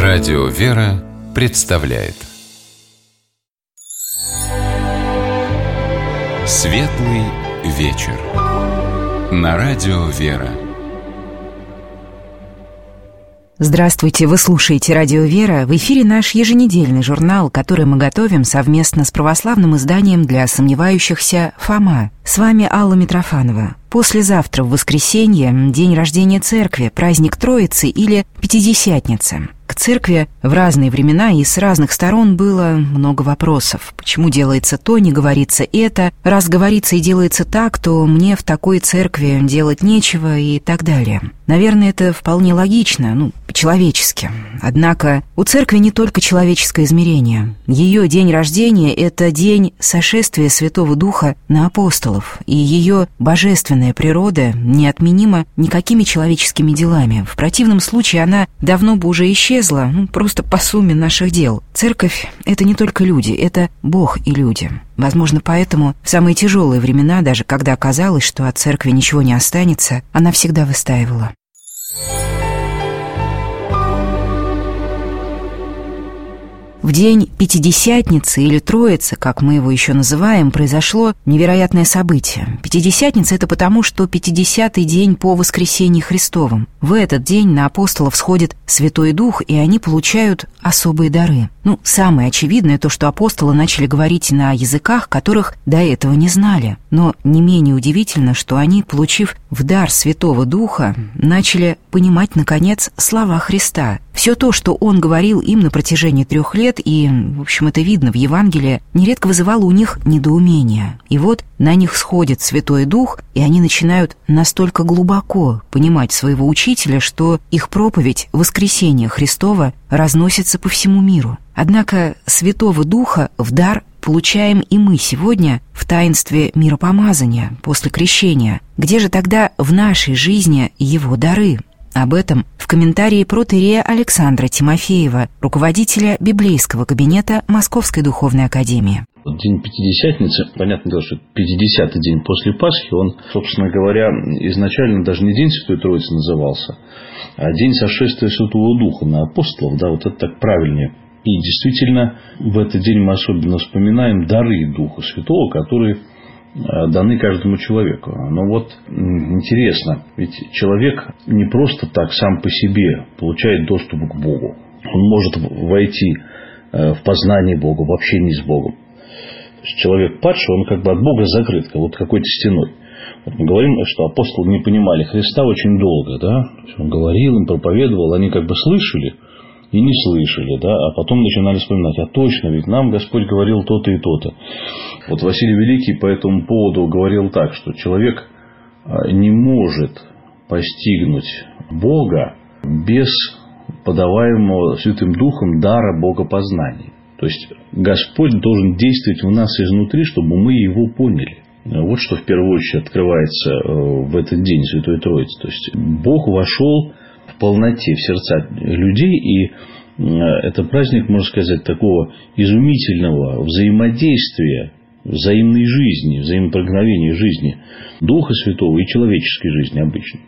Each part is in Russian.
Радио «Вера» представляет Светлый вечер на Радио «Вера». Здравствуйте, вы слушаете Радио «Вера». В эфире наш еженедельный журнал, который мы готовим совместно с православным изданием для сомневающихся «Фома». С вами Алла Митрофанова. Послезавтра, в воскресенье, день рождения церкви, праздник Троицы или Пятидесятница. К церкви в разные времена и с разных сторон было много вопросов. Почему делается то, не говорится это? Раз говорится и делается так, то мне в такой церкви делать нечего и так далее. Наверное, это вполне логично, по-человечески. Однако у церкви не только человеческое измерение. Ее день рождения – это день сошествия Святого Духа на апостолов, и ее божественная природа неотменима никакими человеческими делами. В противном случае она давно бы уже исчезла, просто по сумме наших дел. Церковь – это не только люди, это Бог и люди. Возможно, поэтому в самые тяжелые времена, даже когда казалось, что от церкви ничего не останется, она всегда выстаивала. В день Пятидесятницы или Троицы, как мы его еще называем, произошло невероятное событие. Пятидесятница – это потому, что 50-й день по воскресении Христовом. В этот день на апостолов сходит Святой Дух, и они получают особые дары. Самое очевидное то, что апостолы начали говорить на языках, которых до этого не знали. Но не менее удивительно, что они, получив в дар Святого Духа, начали понимать, наконец, слова Христа. Все то, что Он говорил им на протяжении 3 лет, и, в общем, это видно в Евангелии, нередко вызывало у них недоумение. И вот на них сходит Святой Дух, и они начинают настолько глубоко понимать своего Учителя, что их проповедь воскресения Христова разносится по всему миру. Однако Святого Духа в дар получаем и мы сегодня в таинстве миропомазания после крещения. Где же тогда в нашей жизни его дары? Об этом в комментарии протоиерея Александра Тимофеева, руководителя библейского кабинета Московской духовной академии. День Пятидесятницы, понятное дело, что 50-й день после Пасхи, он, собственно говоря, изначально даже не День Святой Троицы назывался, а День сошествия Святого Духа на апостолов, это так правильнее. И действительно, в этот день мы особенно вспоминаем дары Духа Святого, которые даны каждому человеку. Но интересно, ведь человек не просто так сам по себе получает доступ к Богу. Он может войти в познание Бога, в общение с Богом. То есть человек падший, он как бы от Бога закрыт, какой-то стеной. Мы говорим, что апостолы не понимали Христа очень долго, да? Он говорил им, проповедовал, они как бы слышали и не слышали, а потом начинали вспоминать, точно, ведь нам Господь говорил то-то и то-то. Василий Великий по этому поводу говорил так, что человек не может постигнуть Бога без подаваемого Святым Духом дара богопознания. То есть Господь должен действовать в нас изнутри, чтобы мы Его поняли. Вот что в первую очередь открывается в этот день Святой Троицы. То есть Бог вошел в полноте в сердца людей, и это праздник, можно сказать, такого изумительного взаимодействия, взаимной жизни, взаимопроникновения жизни Духа Святого и человеческой жизни обычно.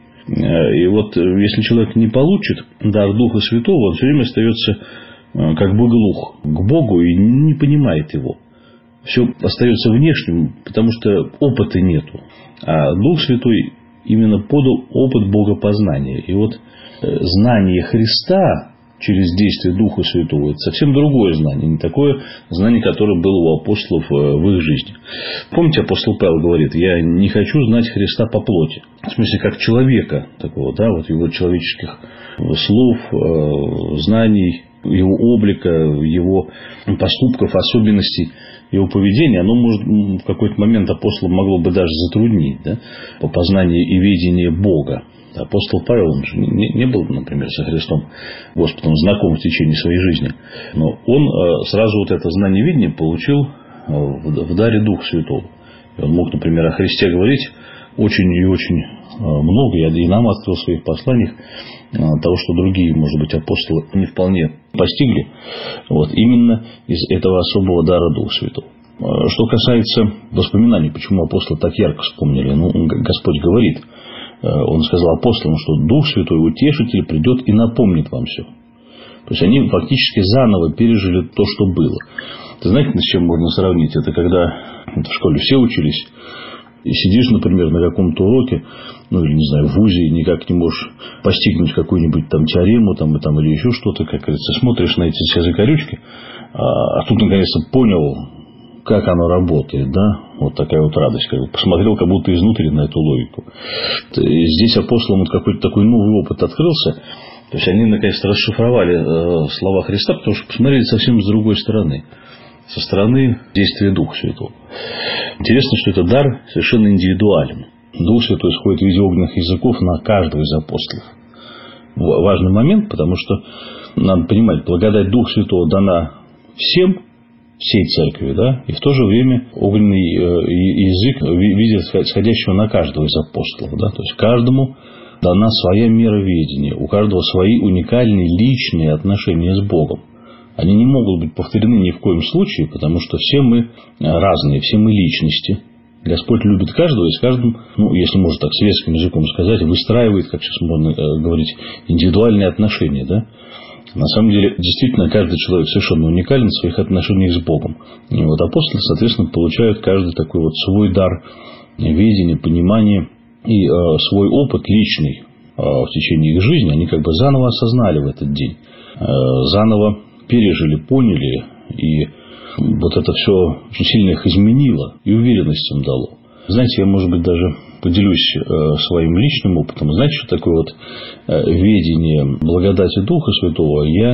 И если человек не получит дар Духа Святого, он все время остается как бы глух к Богу и не понимает Его. Все остается внешним, потому что опыта нету. А Дух Святой именно подал опыт богопознания. И знание Христа через действие Духа Святого – это совсем другое знание, не такое знание, которое было у апостолов в их жизни. Помните, апостол Павел говорит: «Я не хочу знать Христа по плоти». В смысле, как человека такого, его человеческих слов, знаний, его облика, его поступков, особенностей его поведения, оно может в какой-то момент апостолам могло бы даже затруднить по познанию и видению Бога. Апостол Павел, он же не был, например, со Христом Господом знаком в течение своей жизни. Но он сразу это знание видения получил в даре Духа Святого. И он мог, например, о Христе говорить очень и очень много. Я и нам открыл в своих посланиях того, что другие, может быть, апостолы не вполне постигли. Именно из этого особого дара Духа Святого. Что касается воспоминаний, почему апостолы так ярко вспомнили. Господь говорит, Он сказал апостолам, что Дух Святой, Утешитель, придет и напомнит вам все. То есть они фактически заново пережили то, что было. Ты знаете, с чем можно сравнить? Это когда в школе все учились, и сидишь, например, на каком-то уроке, ну, или, не знаю, в вузе, и никак не можешь постигнуть какую-нибудь там теорему или еще что-то, как говорится, смотришь на эти все закорючки, а тут, наконец-то, понял, как оно работает, да, вот такая вот радость, как бы посмотрел как будто изнутри на эту логику. И здесь апостолам вот какой-то такой новый опыт открылся, то есть они, наконец-то, расшифровали слова Христа, потому что посмотрели совсем с другой стороны. Со стороны действия Духа Святого. Интересно, что этот дар совершенно индивидуален. Дух Святой сходит в виде огненных языков на каждого из апостолов. Важный момент, потому что надо понимать, благодать Духа Святого дана всем, всей церкви, да, и в то же время огненный язык видит сходящего на каждого из апостолов. Да, то есть каждому дана своя мера ведения, у каждого свои уникальные личные отношения с Богом. Они не могут быть повторены ни в коем случае, потому что все мы разные, все мы личности. Господь любит каждого и с каждым, ну, если можно так светским языком сказать, выстраивает, как сейчас можно говорить, индивидуальные отношения. Да? На самом деле, действительно, каждый человек совершенно уникален в своих отношениях с Богом. И вот апостолы, соответственно, получают каждый такой вот свой дар видения, понимания и свой опыт личный в течение их жизни. Они как бы заново осознали в этот день, заново пережили, поняли, и вот это все очень сильно их изменило и уверенность им дало. Знаете, я, может быть, даже поделюсь своим личным опытом. Знаете, что такое вот ведение благодати Духа Святого я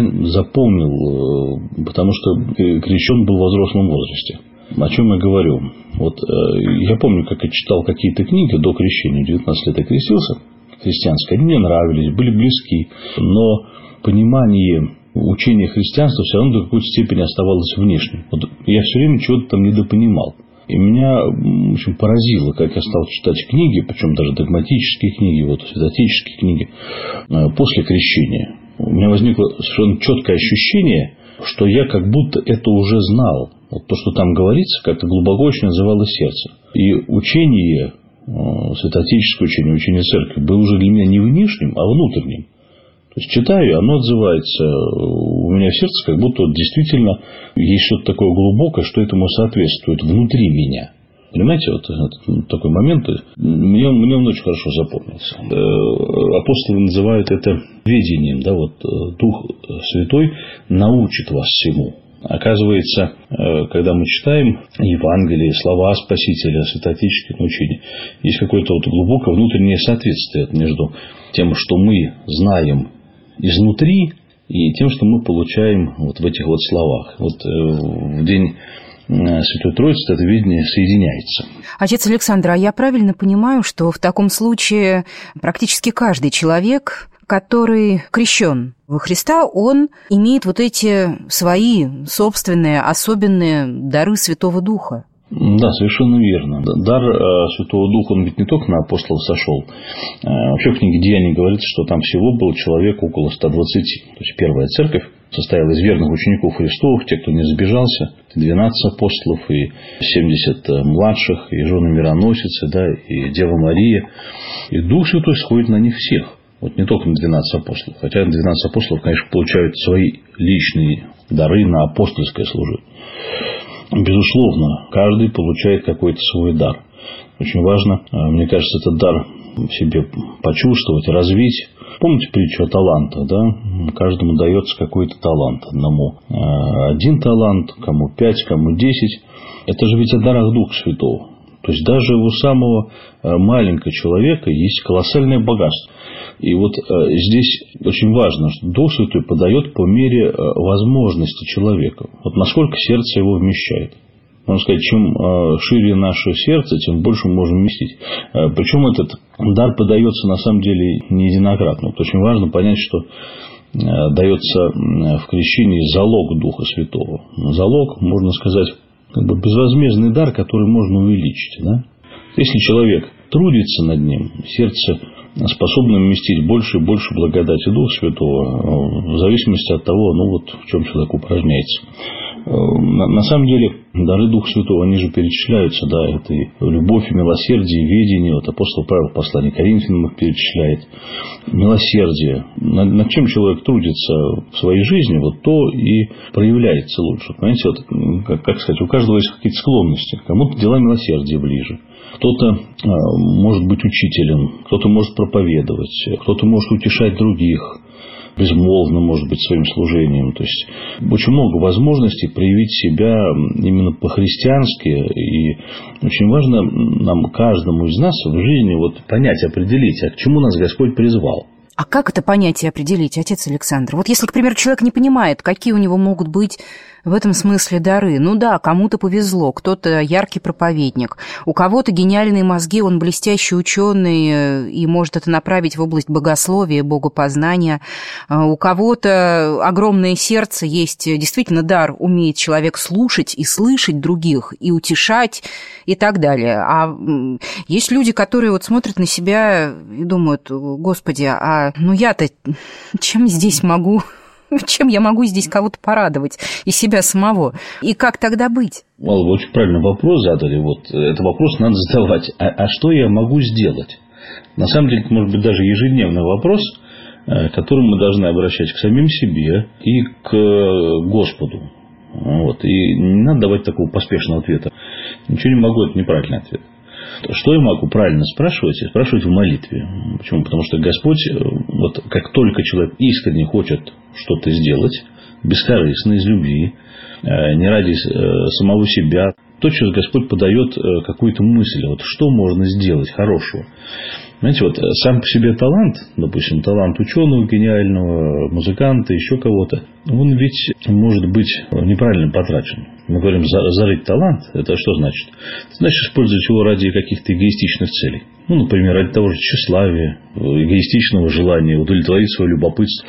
запомнил, потому что крещен был в возрастном возрасте. О чем я говорю? Вот я помню, как я читал какие-то книги до крещения, 19 лет я крестился, христианские, они мне нравились, были близки, но понимание учение христианства все равно до какой-то степени оставалось внешним. Вот я все время чего-то там недопонимал. И меня, в общем, поразило, как я стал читать книги, причем даже догматические книги, вот, святотеческие книги, после крещения. У меня возникло совершенно четкое ощущение, что я как будто это уже знал. Вот то, что там говорится, как-то глубоко очень отзывалось сердце. И учение, святотеческое учение, учение церкви, было уже для меня не внешним, а внутренним. То есть читаю, оно отзывается у меня в сердце, как будто вот действительно есть что-то такое глубокое, что этому соответствует внутри меня. Понимаете, вот такой момент, мне он очень хорошо запомнился. Апостолы называют это ведением, да, вот Дух Святой научит вас всему. Оказывается, когда мы читаем Евангелие, слова Спасителя, святоотеческие учения, есть какое-то вот глубокое внутреннее соответствие между тем, что мы знаем изнутри, и тем, что мы получаем вот в этих вот словах. Вот в день Святой Троицы это видение соединяется. Отец Александр, а я правильно понимаю, что в таком случае практически каждый человек, который крещен во Христа, он имеет вот эти свои собственные особенные дары Святого Духа? Да, совершенно верно. Дар Святого Духа, он ведь не только на апостолов сошел. Вообще в книге Деяний говорится, что там всего было человек около 120. То есть первая церковь состояла из верных учеников Христовых, те, кто не сбежался, 12 апостолов и 70 младших, и жены мироносицы, да, и Дева Мария. И Дух Святой сходит на них всех. Вот не только на 12 апостолов. Хотя 12 апостолов, конечно, получают свои личные дары на апостольское служение. Безусловно, каждый получает какой-то свой дар. Очень важно, мне кажется, этот дар в себе почувствовать, развить. Помните притчу о талантах, да? Каждому дается какой-то талант. Одному 1 талант, кому 5, кому 10. Это же ведь о дарах Духа Святого. То есть даже у самого маленького человека есть колоссальное богатство. И вот здесь очень важно, что Дух Святой подает по мере возможности человека. Вот насколько сердце его вмещает. Можно сказать, чем шире наше сердце, тем больше мы можем вместить. Причем этот дар подается на самом деле не единократно. Вот очень важно понять, что дается в крещении залог Духа Святого. Залог, можно сказать, как бы безвозмездный дар, который можно увеличить. Да? Если человек трудится над ним, сердце способно вместить больше и больше благодати Духа Святого, в зависимости от того, ну вот в чем человек упражняется. На самом деле, дары Духа Святого, они же перечисляются, да, это и любовь, и милосердие, и ведение. Вот апостол Павел в послании к Коринфянам их перечисляет. Милосердие. Над чем человек трудится в своей жизни, вот то и проявляется лучше. Понимаете, вот, как сказать, у каждого есть какие-то склонности. Кому-то дела милосердия ближе. Кто-то может быть учителем, кто-то может проповедовать, кто-то может утешать других, безмолвно, может быть, своим служением. То есть, очень много возможностей проявить себя именно по-христиански. И очень важно нам, каждому из нас в жизни вот понять, определить, а к чему нас Господь призвал. А как это понять и определить, отец Александр? Вот если, к примеру, человек не понимает, какие у него могут быть в этом смысле дары. Ну да, кому-то повезло, кто-то яркий проповедник, у кого-то гениальные мозги, он блестящий ученый и может это направить в область богословия, богопознания. У кого-то огромное сердце, есть действительно дар, умеет человек слушать и слышать других, и утешать, и так далее. А есть люди, которые вот смотрят на себя и думают: Господи, а ну я-то чем здесь могу... Чем я могу здесь кого-то порадовать и себя самого? И как тогда быть? Алла, вы очень правильный вопрос задали. Вот этот вопрос надо задавать. А что я могу сделать? На самом деле, это может быть даже ежедневный вопрос, который мы должны обращать к самим себе и к Господу. Вот. И не надо давать такого поспешного ответа. Ничего не могу, это неправильный ответ. Что я могу правильно спрашивать? Спрашивать в молитве. Почему? Потому что Господь, вот как только человек искренне хочет что-то сделать, бескорыстно, из любви, не ради самого себя, тотчас Господь подает какую-то мысль, вот что можно сделать хорошего. Знаете, вот сам по себе талант, допустим, талант ученого, гениального, музыканта, еще кого-то, он ведь может быть неправильно потрачен. Мы говорим, зарыть талант, это что значит? Это значит использовать его ради каких-то эгоистичных целей. Ну, например, ради того же тщеславия, эгоистичного желания удовлетворить свое любопытство.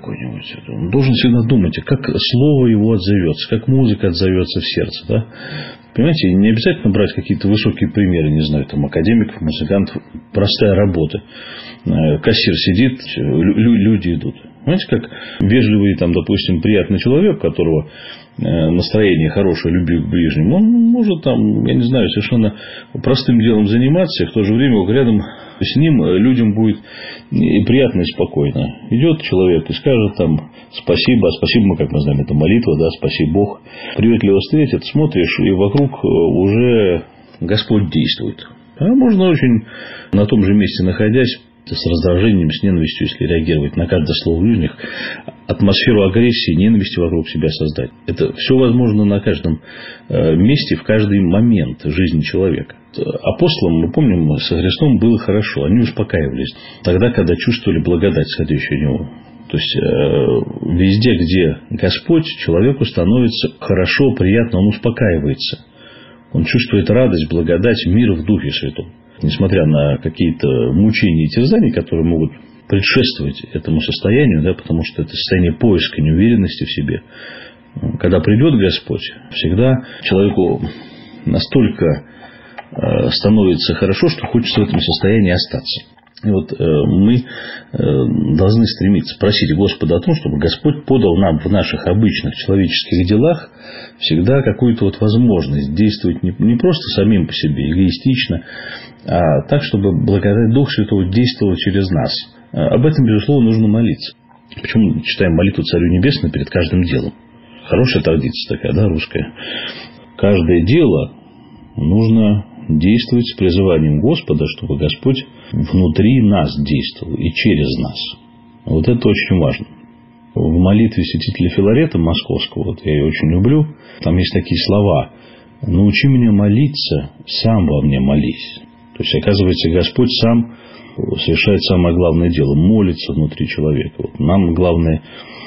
Он должен всегда думать, как слово его отзовется, как музыка отзовется в сердце. Да? Понимаете, не обязательно брать какие-то высокие примеры, не знаю, там, академиков, музыкантов. Простая работа. Кассир сидит, люди идут. Понимаете, как вежливый, там, допустим, приятный человек, у которого настроение хорошее, любви к ближнему, он может там, я не знаю, совершенно простым делом заниматься, и в то же время рядом с ним людям будет и приятно, и спокойно. Идет человек и скажет там спасибо, спасибо, как мы знаем, это молитва, да, спаси Бог. Приветливо встретит, смотришь, и вокруг уже Господь действует. А можно очень на том же месте находясь, с раздражением, с ненавистью, если реагировать на каждое слово ближних, атмосферу агрессии, ненависти вокруг себя создать. Это все возможно на каждом месте, в каждый момент жизни человека. Апостолам, мы помним, со Христом было хорошо. Они успокаивались тогда, когда чувствовали благодать, сходящую у него. То есть, везде, где Господь, человеку становится хорошо, приятно, он успокаивается. Он чувствует радость, благодать, мир в Духе Святом. Несмотря на какие-то мучения и терзания, которые могут предшествовать этому состоянию, да, потому что это состояние поиска, неуверенности в себе. Когда придет Господь, всегда человеку настолько становится хорошо, что хочется в этом состоянии остаться. И вот мы должны стремиться просить Господа о том, чтобы Господь подал нам в наших обычных человеческих делах всегда какую-то вот возможность действовать не просто самим по себе, эгоистично, а так, чтобы благодать Духа Святого действовала через нас. Об этом, безусловно, нужно молиться. Почему читаем молитву Царю Небесному перед каждым делом? Хорошая традиция такая, да, русская. Каждое дело нужно действовать с призыванием Господа, чтобы Господь внутри нас действовал и через нас. Вот это очень важно. В молитве святителя Филарета Московского, вот я ее очень люблю, там есть такие слова: «Научи меня молиться, сам во мне молись». То есть, оказывается, Господь сам совершает самое главное дело, молится внутри человека. Вот нам главное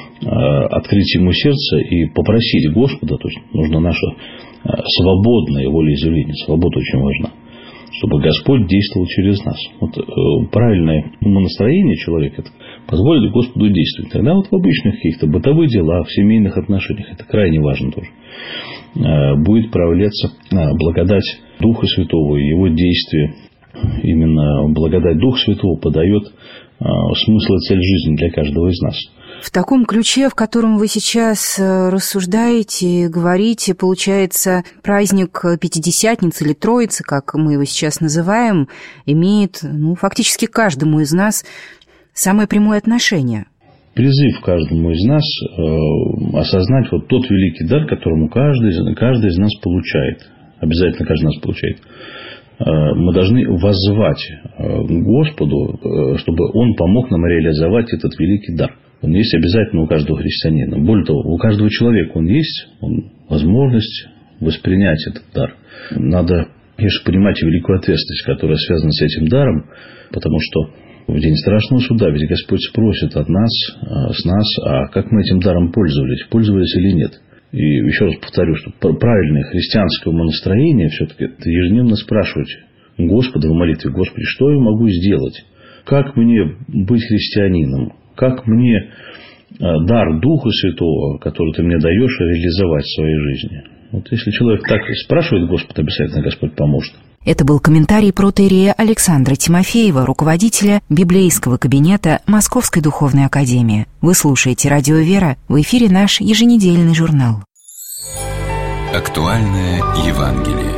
открыть ему сердце и попросить Господа, то есть нужно наше свободное волеизъявление, свобода очень важна, чтобы Господь действовал через нас. Вот правильное умонастроение человека позволит Господу действовать. Тогда вот в обычных каких-то бытовых делах, в семейных отношениях, это крайне важно тоже, будет проявляться благодать Духа Святого и Его действие. Именно благодать Духа Святого подает смысл и цель жизни для каждого из нас. В таком ключе, в котором вы сейчас рассуждаете, говорите, получается, праздник Пятидесятницы или Троицы, как мы его сейчас называем, имеет, фактически каждому из нас самое прямое отношение. Призыв каждому из нас осознать вот тот великий дар, которому каждый из нас получает. Обязательно каждый из нас получает. Мы должны воззвать к Господу, чтобы Он помог нам реализовать этот великий дар. Он есть обязательно у каждого христианина. Более того, у каждого человека он есть, возможность воспринять этот дар. Надо, конечно, понимать и великую ответственность, которая связана с этим даром, потому что в день страшного суда ведь Господь спросит от нас, с нас, а как мы этим даром пользовались или нет. И еще раз повторю, что правильное христианское умонастроение все-таки это ежедневно спрашивать Господа в молитве: Господи, что я могу сделать? Как мне быть христианином? Как мне дар Духа Святого, который Ты мне даешь, реализовать в своей жизни? Вот если человек так спрашивает Господа, обязательно Господь поможет. Это был комментарий протоиерея Александра Тимофеева, руководителя библейского кабинета Московской духовной академии. Вы слушаете «Радио Вера», в эфире наш еженедельный журнал. Актуальное Евангелие.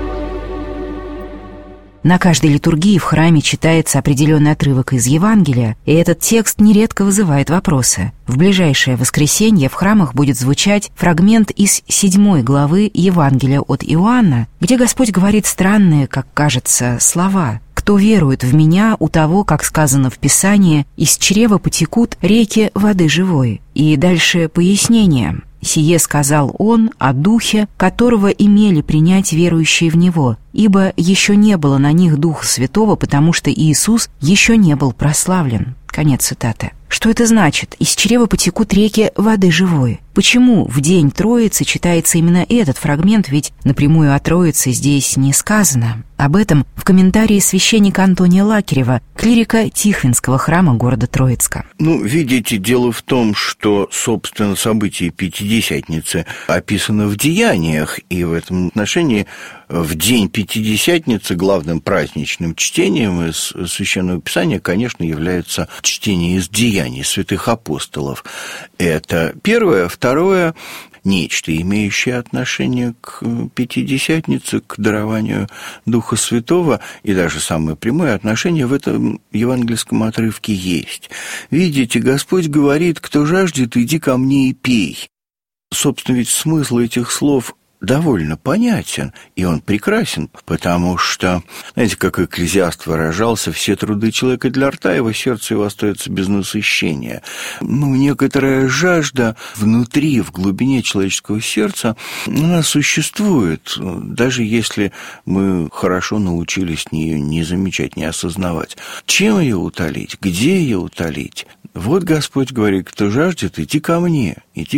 На каждой литургии в храме читается определенный отрывок из Евангелия, и этот текст нередко вызывает вопросы. В ближайшее воскресенье в храмах будет звучать фрагмент из 7 главы Евангелия от Иоанна, где Господь говорит странные, как кажется, слова: «Кто верует в Меня, у того, как сказано в Писании, из чрева потекут реки воды живой». И дальше пояснение. «Сие сказал Он о Духе, которого имели принять верующие в Него, ибо еще не было на них Духа Святого, потому что Иисус еще не был прославлен». Конец цитаты. Что это значит? Из чрева потекут реки воды живой. Почему в день Троицы читается именно этот фрагмент, ведь напрямую о Троице здесь не сказано? Об этом в комментарии священника Антония Лакерева, клирика Тихвинского храма города Троицка. Видите, дело в том, что, собственно, событие Пятидесятницы описано в Деяниях, и в этом отношении в день Пятидесятницы главным праздничным чтением из Священного Писания, конечно, является чтение из Деяний святых апостолов. Это первое. Второе – нечто, имеющее отношение к Пятидесятнице, к дарованию Духа Святого, и даже самое прямое отношение в этом евангельском отрывке есть. Видите, Господь говорит: «Кто жаждет, иди ко мне и пей». Собственно, ведь смысл этих слов довольно понятен, и он прекрасен, потому что, знаете, как Экклезиаст выражался: все труды человека для рта, его сердце его остается без насыщения. Некоторая жажда внутри, в глубине человеческого сердца, она существует, даже если мы хорошо научились ее не замечать, не осознавать. Чем ее утолить? Где ее утолить? Вот Господь говорит: кто жаждет, иди ко мне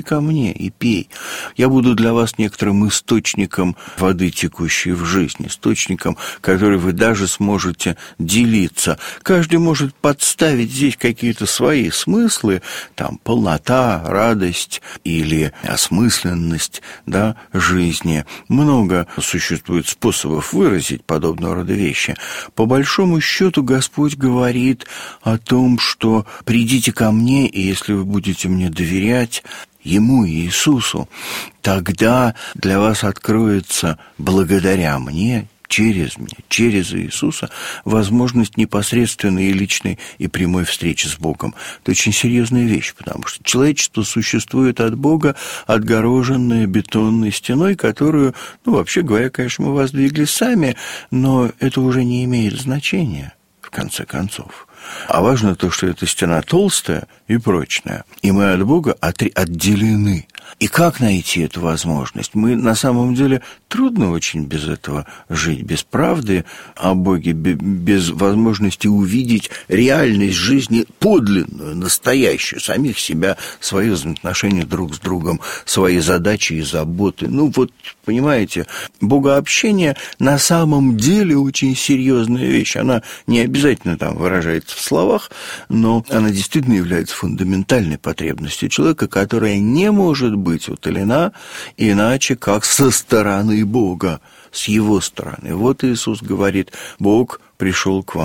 и пей. Я буду для вас некоторым источником воды, текущей в жизнь, источником, который вы даже сможете делиться. Каждый может подставить здесь какие-то свои смыслы, там полнота, радость или осмысленность, жизни. Много существует способов выразить подобного рода вещи. По большому счету Господь говорит о том, что придите ко мне, и если вы будете мне доверять, Ему, Иисусу, тогда для вас откроется благодаря мне, через меня, через Иисуса, возможность непосредственной и личной и прямой встречи с Богом. Это очень серьезная вещь, потому что человечество существует от Бога, отгороженное бетонной стеной, которую, вообще говоря, конечно, мы воздвигли сами, но это уже не имеет значения, в конце концов. А важно то, что эта стена толстая и прочная, и мы от Бога отделены. И как найти эту возможность? Мы, на самом деле, трудно очень без этого жить, без правды о Боге, без возможности увидеть реальность жизни подлинную, настоящую, самих себя, свои взаимоотношения друг с другом, свои задачи и заботы. Понимаете, богообщение на самом деле очень серьезная вещь. Она не обязательно выражается в словах, но она действительно является фундаментальной потребностью человека, которая не может быть утолена иначе, как со стороны Бога, с Его стороны. Вот Иисус говорит: Бог пришел к вам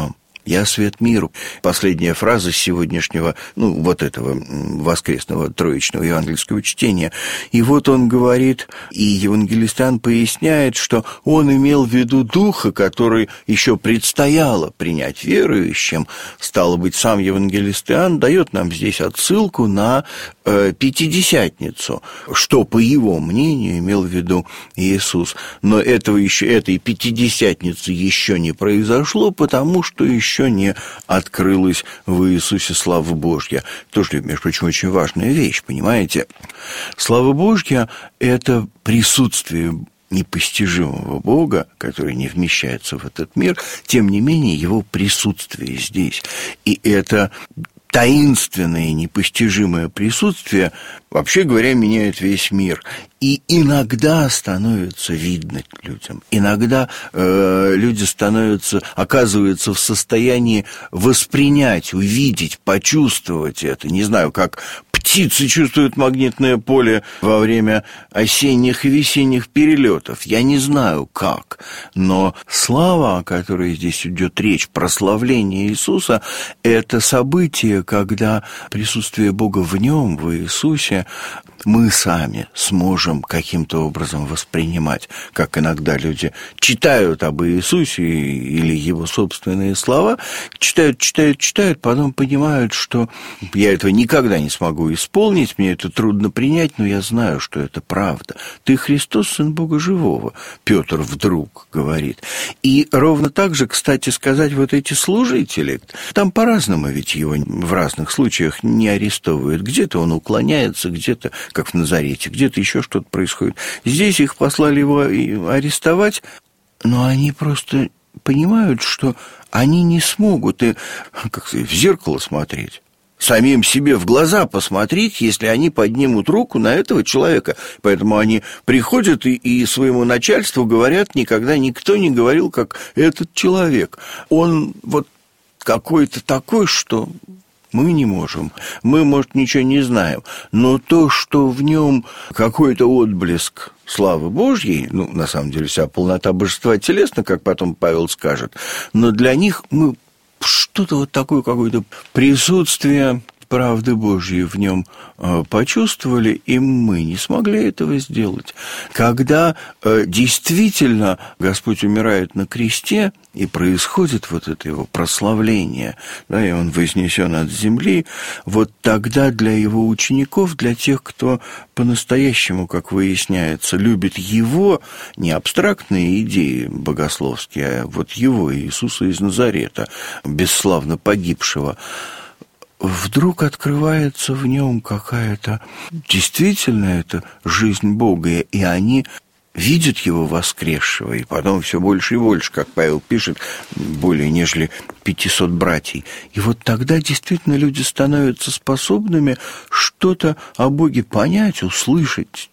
«Я свет миру». Последняя фраза сегодняшнего, вот этого воскресного троичного евангельского чтения. И вот он говорит, и евангелист Иоанн поясняет, что он имел в виду Духа, который еще предстояло принять верующим. Стало быть, сам евангелист Иоанн дает нам здесь отсылку на Пятидесятницу, что, по его мнению, имел в виду Иисус. Но этой Пятидесятницы еще не произошло, потому что еще не открылась в Иисусе слава Божья. Тоже, между прочим, очень важная вещь, понимаете? Слава Божья – это присутствие непостижимого Бога, который не вмещается в этот мир, тем не менее, его присутствие здесь. И это таинственное, непостижимое присутствие, вообще говоря, меняет весь мир. И иногда становится видно людям. Иногда люди оказываются в состоянии воспринять, увидеть, почувствовать это. Не знаю, как птицы чувствуют магнитное поле во время осенних и весенних перелетов. Я не знаю, как. Но слава, о которой здесь идет речь, прославление Иисуса, это событие, когда присутствие Бога в нем, в Иисусе, мы сами сможем каким-то образом воспринимать, как иногда люди читают об Иисусе или его собственные слова, читают, потом понимают, что я этого никогда не смогу исполнить, мне это трудно принять, но я знаю, что это правда. Ты Христос, Сын Бога Живого, Петр вдруг говорит. И ровно так же, кстати сказать, вот эти служители, там по-разному ведь его в разных случаях не арестовывают. Где-то он уклоняется, где-то, как в Назарете, где-то еще что-то происходит. Здесь их послали его арестовать, но они просто понимают, что они не смогут в зеркало смотреть, самим себе в глаза посмотреть, если они поднимут руку на этого человека. Поэтому они приходят и своему начальству говорят, никогда никто не говорил, как этот человек. Он вот какой-то такой, что мы не можем. Мы, может, ничего не знаем. Но то, что в нем какой-то отблеск славы Божьей, на самом деле вся полнота божества телесна, как потом Павел скажет, но для них мы что-то вот такое, какое-то присутствие правды Божьей в нем почувствовали, и мы не смогли этого сделать. Когда действительно Господь умирает на кресте, и происходит вот это его прославление, и он вознесен от земли, вот тогда для его учеников, для тех, кто по-настоящему, как выясняется, любит его, не абстрактные идеи богословские, а вот его, Иисуса из Назарета, бесславно погибшего, вдруг открывается в нем какая-то действительно это жизнь Бога, и они видят его воскресшего, и потом все больше и больше, как Павел пишет, более нежели 500 братьев. И вот тогда действительно люди становятся способными что-то о Боге понять, услышать.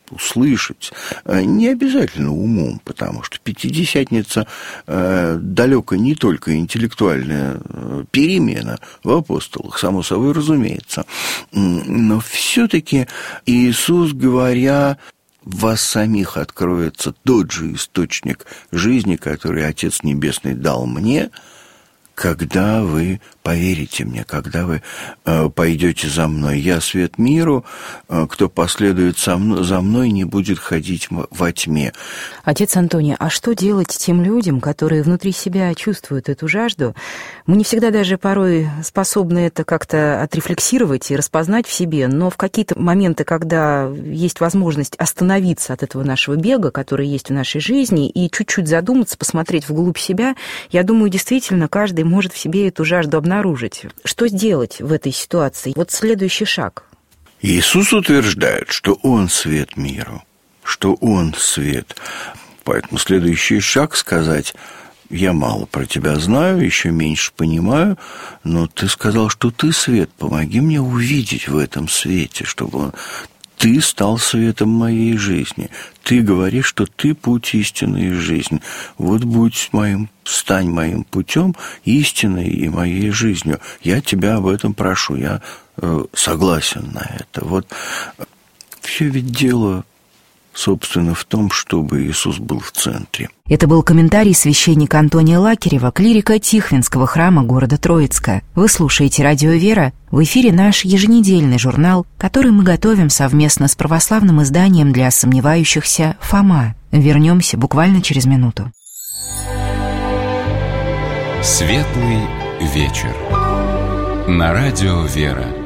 Не обязательно умом, потому что Пятидесятница далеко не только интеллектуальная перемена в апостолах, само собой разумеется. Но все-таки Иисус, говоря, в вас самих откроется тот же источник жизни, который Отец Небесный дал мне, когда вы поверите мне, когда вы пойдете за мной. Я свет миру, кто последует за мной, не будет ходить во тьме. Отец Антоний, а что делать тем людям, которые внутри себя чувствуют эту жажду? Мы не всегда даже порой способны это как-то отрефлексировать и распознать в себе, но в какие-то моменты, когда есть возможность остановиться от этого нашего бега, который есть в нашей жизни, и чуть-чуть задуматься, посмотреть вглубь себя, я думаю, действительно, каждый может в себе эту жажду обнаружить. Что сделать в этой ситуации? Вот следующий шаг. Иисус утверждает, что Он свет миру, что Он свет. Поэтому следующий шаг сказать: я мало про тебя знаю, еще меньше понимаю, но ты сказал, что ты свет, помоги мне увидеть в этом свете, чтобы ты стал светом моей жизни. Ты говоришь, что ты путь истины и жизнь. Вот стань моим путем истиной и моей жизнью. Я тебя об этом прошу, я согласен на это. Вот все ведь дело собственно, в том, чтобы Иисус был в центре. Это был комментарий священника Антония Лакерева, клирика Тихвинского храма города Троицка. Вы слушаете «Радио Вера». В эфире наш еженедельный журнал, который мы готовим совместно с православным изданием для сомневающихся «Фома». Вернемся буквально через минуту. Светлый вечер. На радио «Вера».